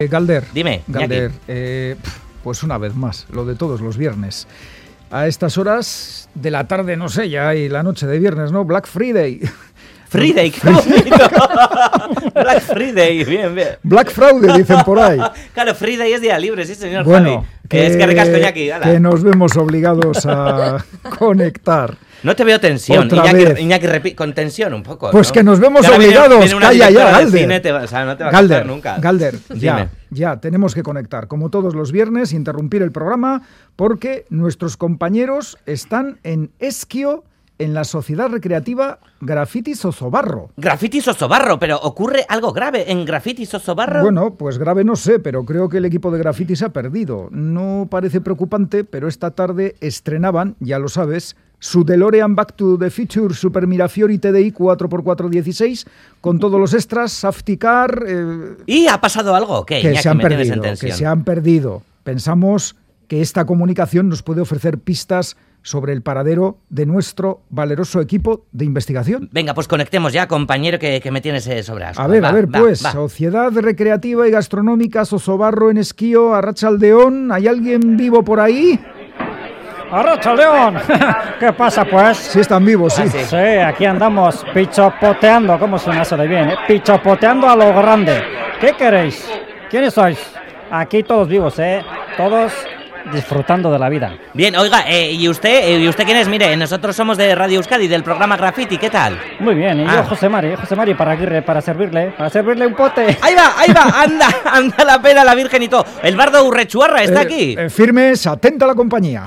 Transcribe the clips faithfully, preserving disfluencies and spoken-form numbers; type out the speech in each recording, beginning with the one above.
Eh, Galder. Dime, Galder, eh, pues una vez más, lo de todos los viernes. A estas horas de la tarde, no sé, ya y la noche de viernes, ¿no? Black Friday. Friday, qué bonito. Black Friday, bien, bien. Black Friday, dicen por ahí. Claro, Friday es día libre, sí, señor. Bueno, Javi. que, es que recasco Iñaki, que nos vemos obligados a conectar. No te veo tensión, Otra Iñaki, vez. Iñaki repi- con tensión un poco, Pues ¿no? que nos vemos Ahora viene- obligados, viene una calla ya, directora de Galder. cine, te va- o sea, no te va a Galder, contar nunca. Galder, ya, Dime. ya, tenemos que conectar, como todos los viernes, interrumpir el programa, porque nuestros compañeros están en Esquio, en la Sociedad Recreativa Graffiti Sosobarro. Graffiti Sosobarro, pero ocurre algo grave en Graffiti Sosobarro. Bueno, pues grave no sé, pero creo que el equipo de graffiti se ha perdido. No parece preocupante, pero esta tarde estrenaban, ya lo sabes, su DeLorean Back to the Future Super Mirafiori T D I cuatro por cuatro dieciséis, con todos los extras, safety car... Eh, ¿Y ha pasado algo? ¿Qué? que Iñaki, se han me tienes en perdido, tensión. que se han perdido. Pensamos que esta comunicación nos puede ofrecer pistas sobre el paradero de nuestro valeroso equipo de investigación. Venga, pues conectemos ya, compañero, que, que me tienes eh, sobre asco. A ver, Va, a ver, va, pues, va. Sociedad Recreativa y Gastronómica Sosobarro en Esquío, Arrachaldeón, ¿hay alguien vivo por ahí? ¡Arrachaldeón! ¿Qué pasa, pues? Sí están vivos, sí. Ah, sí. Sí, aquí andamos pichopoteando, ¿cómo suena eso de bien? eh? Pichopoteando a lo grande. ¿Qué queréis? ¿Quiénes sois? Aquí todos vivos, ¿eh? Todos disfrutando de la vida. Bien, oiga, eh, ¿y usted? Eh, ¿Y usted quién es? Mire, nosotros somos de Radio Euskadi, del programa Graffiti, ¿qué tal? Muy bien, y Ah. yo, José Mari, José Mari para Aguirre, para servirle, para servirle un pote. Ahí va, ahí va, anda, anda la pena la Virgen y todo. El bardo Urrechuarra está Eh, aquí. eh, firmes, atenta a la compañía.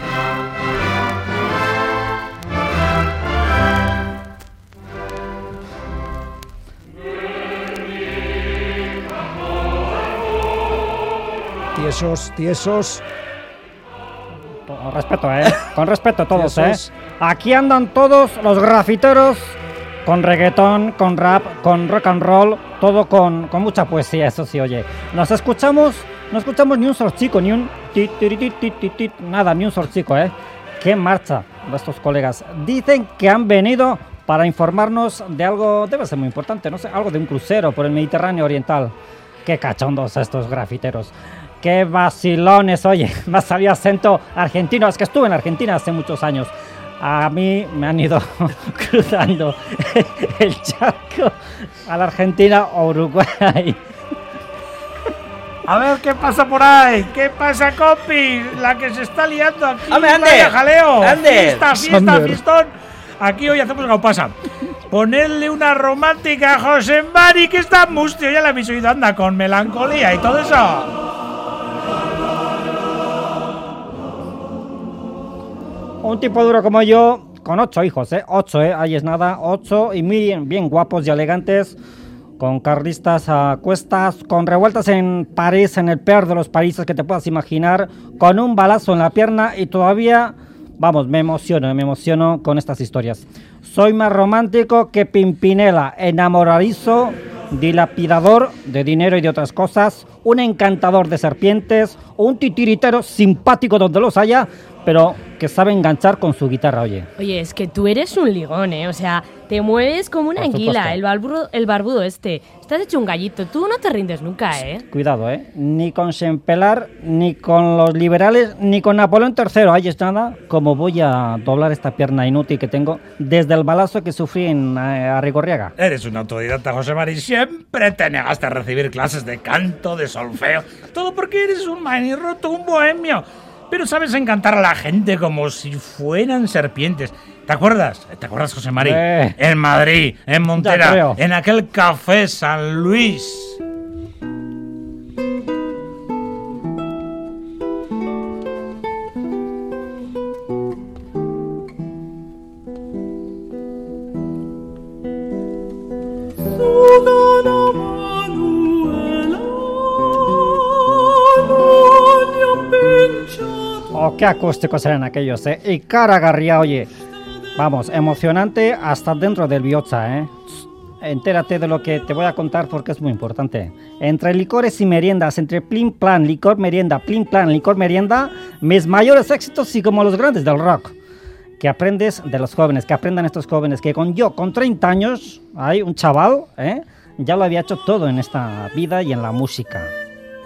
Tiesos, tiesos. Con respeto, ¿eh? Con respeto todos, ¿eh? Esos. Aquí andan todos los grafiteros con reggaetón, con rap, con rock and roll, todo con, con mucha poesía, eso sí, oye. Nos escuchamos, no escuchamos ni un sorchico, ni un tit, tit, tit, tit, tit, tit, nada, ni un sorchico, ¿eh? ¡Qué marcha de estos colegas! Dicen que han venido para informarnos de algo, debe ser muy importante, no sé, algo de un crucero por el Mediterráneo Oriental. ¡Qué cachondos estos grafiteros! ¡Qué vacilones! Oye, me ha salido acento argentino. Es que estuve en Argentina hace muchos años. A mí me han ido cruzando el charco a la Argentina o Uruguay. A ver, ¿qué pasa por ahí? ¿Qué pasa, compi? La que se está liando aquí. ¡Hombre, Ander! Vaya jaleo. ¡Ander! Fiesta, fiesta, Sander. fiestón. Aquí hoy hacemos gaupasa. Ponedle una romántica a José Mari, que está mustio. Ya la habéis oído, anda, con melancolía y todo eso. Un tipo duro como yo, con ocho hijos, ¿eh? Ocho, ¿eh? Ahí es nada, ocho y muy bien, bien guapos y elegantes, con carlistas a cuestas, con revueltas en París, en el peor de los países que te puedas imaginar, con un balazo en la pierna y todavía, vamos, me emociono, me emociono con estas historias. Soy más romántico que Pimpinela, enamoradizo, dilapidador de dinero y de otras cosas, un encantador de serpientes, un titiritero simpático donde los haya, pero que sabe enganchar con su guitarra, oye. Oye, es que tú eres un ligón, ¿eh? O sea, te mueves como una Por anguila, supuesto. el barbudo, el barbudo este. Estás hecho un gallito, tú no te rindes nunca, ¿eh? Cuidado, ¿eh? Ni con Sempelar, ni con los liberales, ni con Napoleón tercero. Ahí es nada, como voy a doblar esta pierna inútil que tengo desde el balazo que sufrí en eh, Arrigorriaga. Eres un autodidacta, José Mari. Siempre te negaste a recibir clases de canto, de solfeo. Todo porque eres un manirroto, un bohemio. Pero sabes encantar a la gente como si fueran serpientes. ¿Te acuerdas? ¿Te acuerdas, José Mari? Eh. En Madrid, en Ya Montera, creo. en aquel café San Luis. Oh, qué acústicos eran aquellos, ¿eh? Y cara garría, oye. Vamos, emocionante hasta dentro del Biocha, ¿eh? Entérate de lo que te voy a contar porque es muy importante. Entre licores y meriendas, entre plin plan, licor merienda, plin plan, licor merienda, mis mayores éxitos y como los grandes del rock. Que aprendes de los jóvenes, que aprendan estos jóvenes, que con yo, con treinta años, hay un chaval, ¿eh? Ya lo había hecho todo en esta vida y en la música.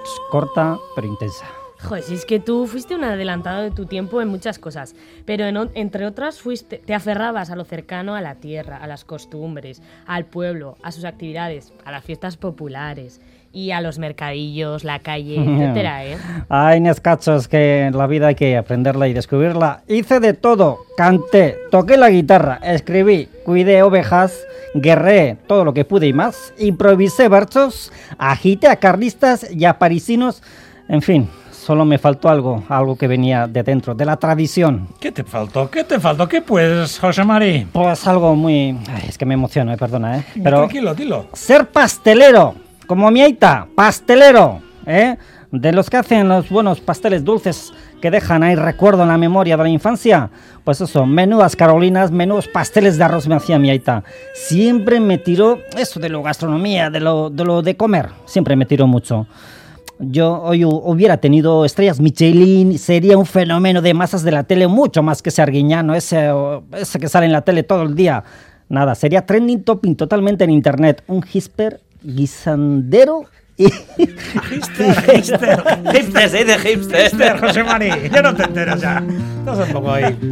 corta pero intensa. Joder, si es que tú fuiste un adelantado de tu tiempo en muchas cosas, pero en, entre otras fuiste, te aferrabas a lo cercano a la tierra, a las costumbres, al pueblo, a sus actividades, a las fiestas populares y a los mercadillos, la calle, etcétera, ¿eh? Ay, Nescachos, que la vida hay que aprenderla y descubrirla. Hice de todo, canté, toqué la guitarra, escribí, cuidé ovejas, guerré todo lo que pude y más, improvisé versos, agité a carlistas y a parisinos, en fin. Solo me faltó algo, algo que venía de dentro, de la tradición. ¿Qué te faltó? ¿Qué te faltó? ¿Qué pues, José Mari? Pues algo muy... Ay, es que me emociono, eh, perdona, ¿eh? Pero tranquilo, dilo. Ser pastelero, como mi aita, pastelero, ¿eh? De los que hacen los buenos pasteles dulces que dejan ahí recuerdo en la memoria de la infancia. Pues eso, menudas carolinas, menudos pasteles de arroz me hacía mi aita. Siempre me tiró eso de lo gastronomía, de lo de, lo de comer. Siempre me tiró mucho. Yo hoy hubiera tenido estrellas Michelin, sería un fenómeno de masas de la tele, mucho más que ese Arguiñano, ese, ese que sale en la tele todo el día. Nada, sería trending topping totalmente en internet. Un hipster guisandero y... Hipster, hipster. Hipster, sí, de hipster. Hipster, José Mari, ya no te enteras ya. Estás un poco ahí.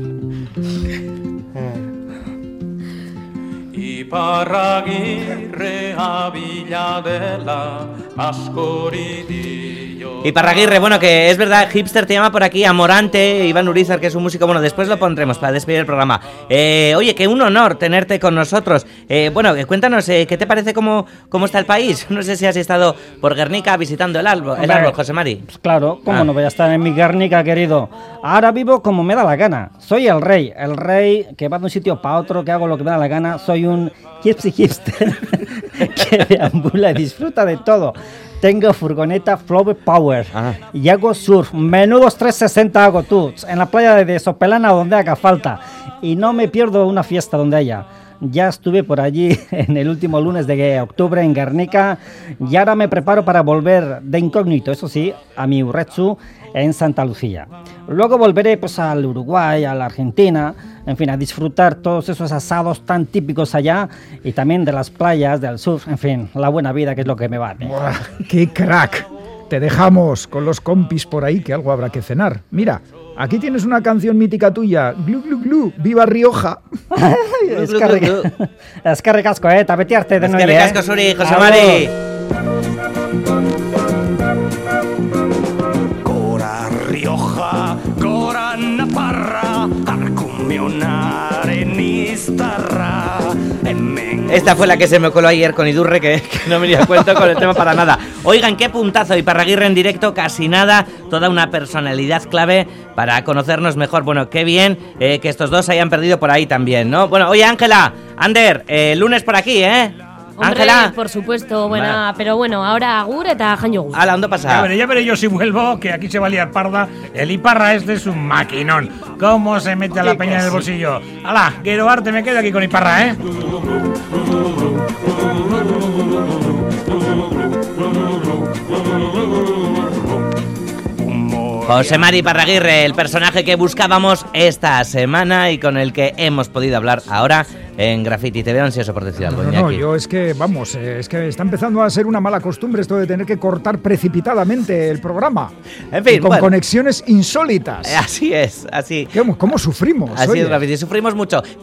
Iparragirre abila dela askori dio. Iparragirre, bueno, que es verdad, hipster te llama por aquí, Amorante, Iván Urizar, que es un músico, bueno, después lo pondremos para despedir el programa. Eh, oye, que un honor tenerte con nosotros. Eh, bueno, cuéntanos, eh, ¿qué te parece cómo, cómo está el país? No sé si has estado por Guernica visitando el árbol, el árbol, José Mari. Pues claro, ¿cómo ah. no voy a estar en mi Guernica, querido? Ahora vivo como me da la gana. Soy el rey, el rey que va de un sitio para otro, que hago lo que me da la gana. Soy un hipster hipster que deambula y disfruta de todo. Tengo furgoneta Flower Power ah. y hago surf. Menudos trescientos sesenta hago tú, en la playa de Sopelana donde haga falta. Y no me pierdo una fiesta donde haya. Ya estuve por allí en el último lunes de octubre en Guernica y ahora me preparo para volver de incógnito, eso sí, a mi Urretsu en Santa Lucía. Luego volveré pues al Uruguay, a la Argentina, en fin, a disfrutar todos esos asados tan típicos allá y también de las playas, del surf, en fin, la buena vida que es lo que me va. Buah, ¡qué crack! Te dejamos con los compis por ahí que algo habrá que cenar. Mira, aquí tienes una canción mítica tuya, Glu Glu Glu, ¡Viva Rioja! Es que ricasco, eh, tapetiarte de nuevo. Es que ricasco, Suri, José Mari. Gora Rioja, Gora Naparra, Arcumionare Nistarra. Esta fue la que se me coló ayer con Idurre, que, que no me di cuenta con el tema para nada. Oigan, qué puntazo, Iparraguirre en directo, casi nada, toda una personalidad clave para conocernos mejor. Bueno, qué bien eh, que estos dos se hayan perdido por ahí también, ¿no? Bueno, oye, Ángela, Ander, eh, lunes por aquí, ¿eh? Ángela. Por supuesto, buena, vale. Pero bueno, ahora agur eta jan yogur. Ala, ¿dónde pasa? Ya veré, ya veré yo si vuelvo, que aquí se va a liar parda. El Iparra este es un maquinón. ¿Cómo se mete a la peña en el bolsillo? Ala, quiero arte, me quedo aquí con Iparra, ¿eh? José Mari Iparraguirre, el personaje que buscábamos esta semana y con el que hemos podido hablar ahora en Graffiti. Te veo ansioso por decir algo, No, Iñaki. no, yo es que, vamos, eh, es que está empezando a ser una mala costumbre esto de tener que cortar precipitadamente el programa. En fin, y con bueno. conexiones insólitas. Así es, así. ¿Cómo, cómo sufrimos? Así oye? es, Graffiti, sufrimos mucho.